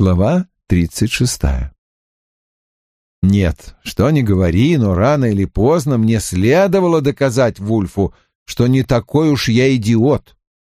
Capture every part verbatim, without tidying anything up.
Глава тридцать шестая. Нет, что ни говори, но рано или поздно мне следовало доказать Вульфу, что не такой уж я идиот.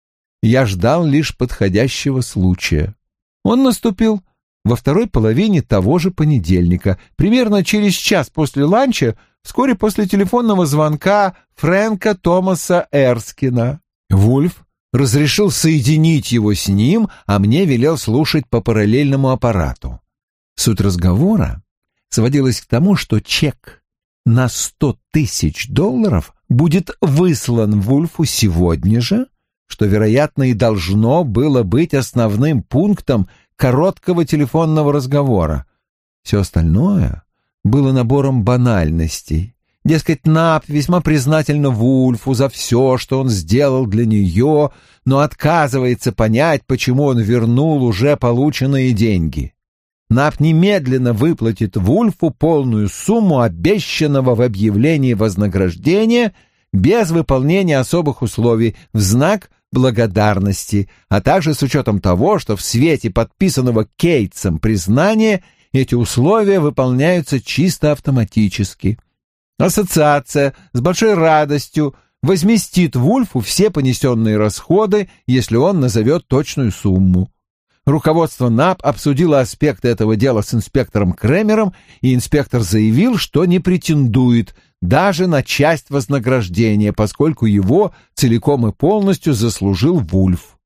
Я ждал лишь подходящего случая. Он наступил во второй половине того же понедельника, примерно через час после ланча, вскоре после телефонного звонка Фрэнка Томаса Эрскина. Вульф разрешил соединить его с ним, а мне велел слушать по параллельному аппарату. Суть разговора сводилась к тому, что чек на сто тысяч долларов будет выслан Вульфу сегодня же, что, вероятно, и должно было быть основным пунктом короткого телефонного разговора. Все остальное было набором банальностей. Дескать, Нап весьма признательна Вульфу за все, что он сделал для нее, но отказывается понять, почему он вернул уже полученные деньги. Нап немедленно выплатит Вульфу полную сумму обещанного в объявлении вознаграждения без выполнения особых условий в знак благодарности, а также с учетом того, что в свете подписанного Кейтсом признания эти условия выполняются чисто автоматически. Ассоциация с большой радостью возместит Вульфу все понесенные расходы, если он назовет точную сумму. Руководство НАП обсудило аспекты этого дела с инспектором Кремером, и инспектор заявил, что не претендует даже на часть вознаграждения, поскольку его целиком и полностью заслужил Вульф.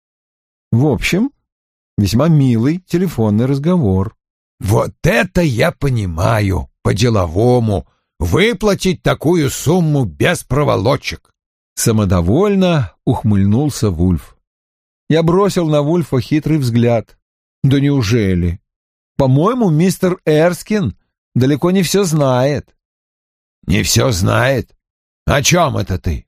В общем, весьма милый телефонный разговор. «Вот это я понимаю, по-деловому, выплатить такую сумму без проволочек!» Самодовольно ухмыльнулся Вульф. Я бросил на Вульфа хитрый взгляд. Да неужели? По-моему, мистер Эрскин далеко не все знает. Не все знает? О чем это ты?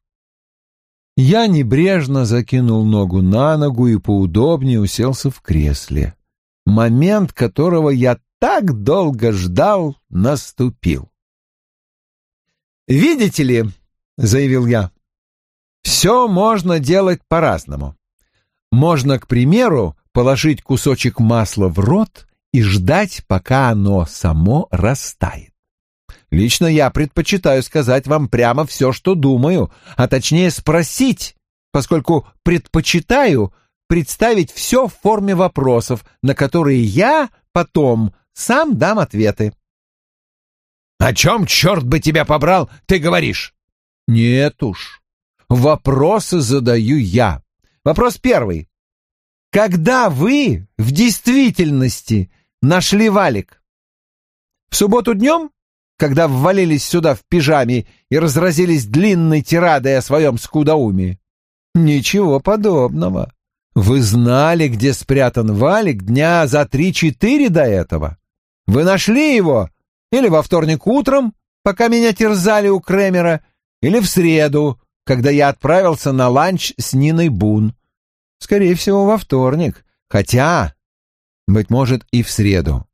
Я небрежно закинул ногу на ногу и поудобнее уселся в кресле. Момент, которого я так долго ждал, наступил. «Видите ли, — заявил я, — все можно делать по-разному. Можно, к примеру, положить кусочек масла в рот и ждать, пока оно само растает. Лично я предпочитаю сказать вам прямо все, что думаю, а точнее спросить, поскольку предпочитаю представить все в форме вопросов, на которые я потом сам дам ответы». «О чем, черт бы тебя побрал, ты говоришь?» «Нет уж, вопросы задаю я. Вопрос первый. Когда вы в действительности нашли валик? В субботу днем, когда ввалились сюда в пижаме и разразились длинной тирадой о своем скудоумии? Ничего подобного. Вы знали, где спрятан валик дня за три-четыре до этого. Вы нашли его или во вторник утром, пока меня терзали у Кремера, или в среду, когда я отправился на ланч с Ниной Бун. Скорее всего, во вторник, хотя, быть может, и в среду.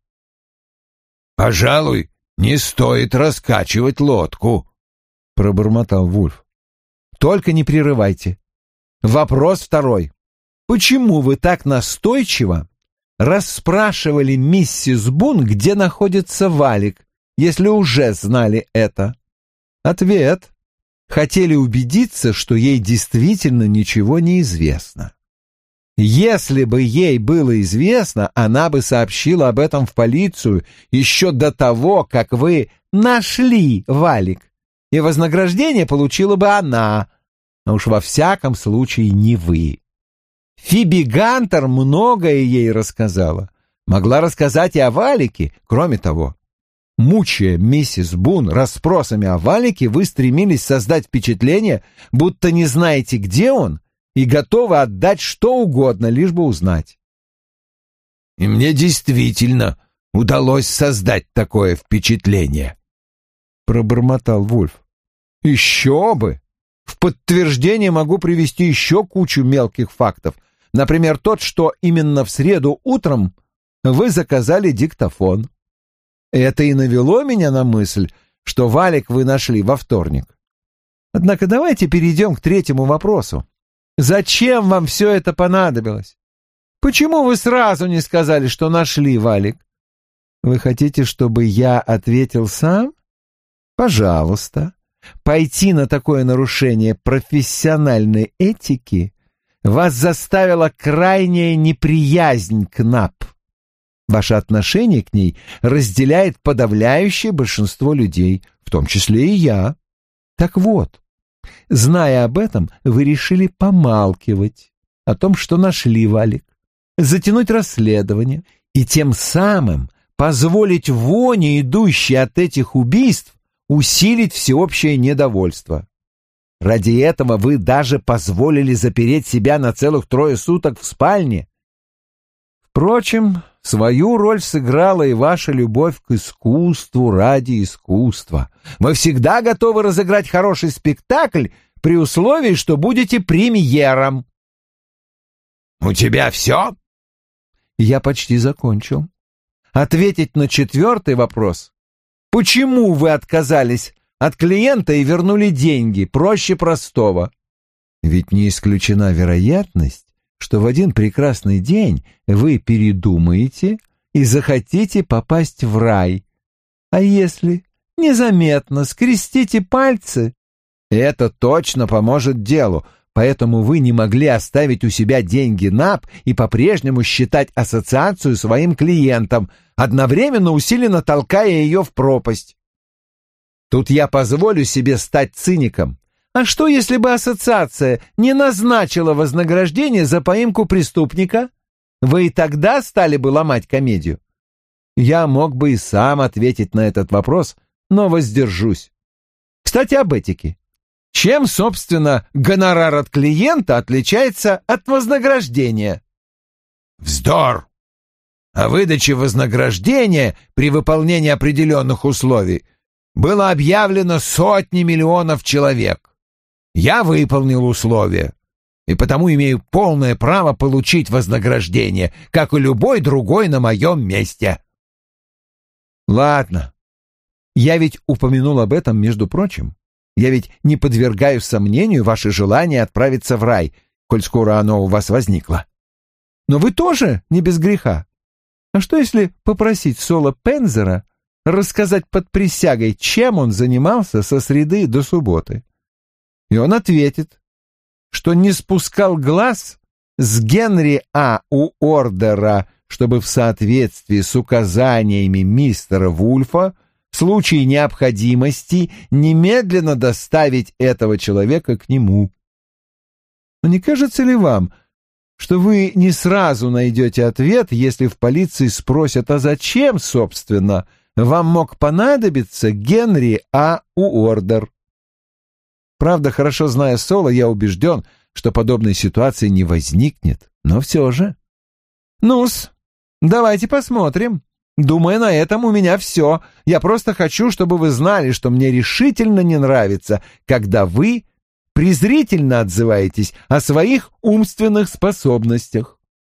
«Пожалуй, не стоит раскачивать лодку», — пробормотал Вульф. «Только не прерывайте. Вопрос второй. Почему вы так настойчиво расспрашивали миссис Бун, где находится валик, если уже знали это?» Ответ. Хотели убедиться, что ей действительно ничего не известно. Если бы ей было известно, она бы сообщила об этом в полицию еще до того, как вы нашли валик, и вознаграждение получила бы она, а уж во всяком случае не вы. Фиби Гантер многое ей рассказала, могла рассказать и о валике. Кроме того, мучая миссис Бун расспросами о валике, вы стремились создать впечатление, будто не знаете, где он, и готовы отдать что угодно, лишь бы узнать. «И мне действительно удалось создать такое впечатление», — пробормотал Вульф. «Еще бы! В подтверждение могу привести еще кучу мелких фактов. Например, тот, что именно в среду утром вы заказали диктофон. Это и навело меня на мысль, что валик вы нашли во вторник. Однако давайте перейдем к третьему вопросу. Зачем вам все это понадобилось? Почему вы сразу не сказали, что нашли Валик? Вы хотите, чтобы я ответил сам? Пожалуйста. Пойти на такое нарушение профессиональной этики вас заставила крайняя неприязнь к НАП. Ваше отношение к ней разделяет подавляющее большинство людей, в том числе и я. Так вот, зная об этом, вы решили помалкивать о том, что нашли Валик, затянуть расследование и тем самым позволить воне, идущей от этих убийств, усилить всеобщее недовольство. Ради этого вы даже позволили запереть себя на целых трое суток в спальне. Впрочем, свою роль сыграла и ваша любовь к искусству ради искусства. Вы всегда готовы разыграть хороший спектакль при условии, что будете премьером. «У тебя все?» Я почти закончил. Ответить на четвертый вопрос. Почему вы отказались от клиента и вернули деньги, проще простого? Ведь не исключена вероятность, что в один прекрасный день вы передумаете и захотите попасть в рай. А если незаметно скрестите пальцы, это точно поможет делу, поэтому вы не могли оставить у себя деньги НАП и по-прежнему считать ассоциацию своим клиентом, одновременно усиленно толкая ее в пропасть. Тут я позволю себе стать циником. А что, если бы ассоциация не назначила вознаграждение за поимку преступника? Вы и тогда стали бы ломать комедию? Я мог бы и сам ответить на этот вопрос, но воздержусь. Кстати, об этике. Чем, собственно, гонорар от клиента отличается от вознаграждения? Вздор! О выдаче вознаграждения при выполнении определенных условий было объявлено сотни миллионов человек. Я выполнил условия, и потому имею полное право получить вознаграждение, как и любой другой на моем месте. Ладно. Я ведь упомянул об этом, между прочим. Я ведь не подвергаю сомнению ваше желание отправиться в рай, коль скоро оно у вас возникло. Но вы тоже не без греха. А что, если попросить Соло Пензера рассказать под присягой, чем он занимался со среды до субботы? И он ответит, что не спускал глаз с Генри А. Уордера, чтобы в соответствии с указаниями мистера Вульфа в случае необходимости немедленно доставить этого человека к нему. Но не кажется ли вам, что вы не сразу найдете ответ, если в полиции спросят, а зачем, собственно, вам мог понадобиться Генри А. Уордер? Правда, хорошо зная Соло, я убежден, что подобной ситуации не возникнет, но все же. Ну-с, давайте посмотрим. Думаю, на этом у меня все. Я просто хочу, чтобы вы знали, что мне решительно не нравится, когда вы презрительно отзываетесь о своих умственных способностях.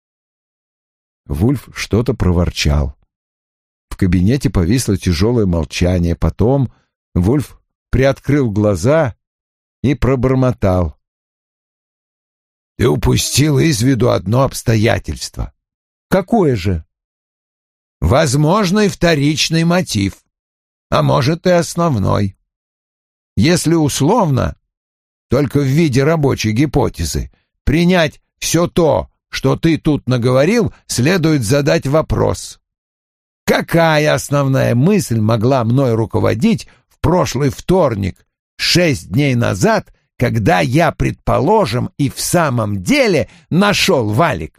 Вульф что-то проворчал. В кабинете повисло тяжелое молчание. Потом Вульф приоткрыл глаза и пробормотал. «Ты упустил из виду одно обстоятельство». «Какое же?» «Возможный вторичный мотив, а может и основной. Если условно, только в виде рабочей гипотезы, принять все то, что ты тут наговорил, следует задать вопрос. Какая основная мысль могла мной руководить в прошлый вторник, шесть дней назад, когда я, предположим, и в самом деле нашел Валик?»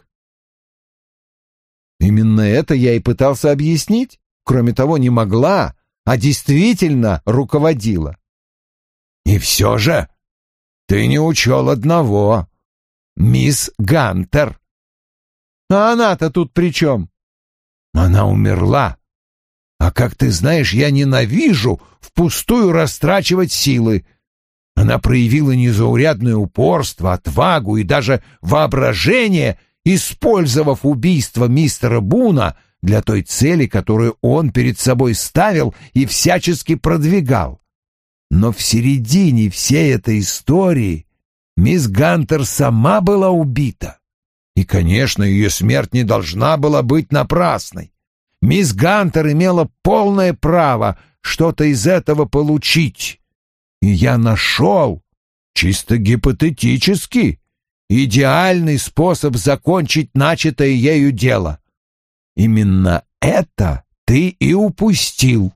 Именно это я и пытался объяснить. Кроме того, не могла, а действительно руководила. И все же ты не учел одного. Мисс Гантер. А она-то тут при чем? Она умерла. А как ты знаешь, я ненавижу впустую растрачивать силы. Она проявила незаурядное упорство, отвагу и даже воображение, использовав убийство мистера Буна для той цели, которую он перед собой ставил и всячески продвигал. Но в середине всей этой истории мисс Гантер сама была убита. И, конечно, ее смерть не должна была быть напрасной. Мисс Гантер имела полное право что-то из этого получить. И я нашел, чисто гипотетически, идеальный способ закончить начатое ею дело. Именно это ты и упустил.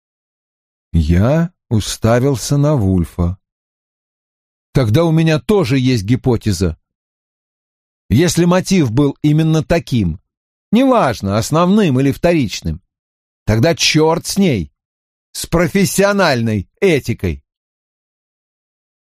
Я уставился на Вульфа. Тогда у меня тоже есть гипотеза. Если мотив был именно таким, неважно, основным или вторичным, тогда черт с ней, с профессиональной этикой.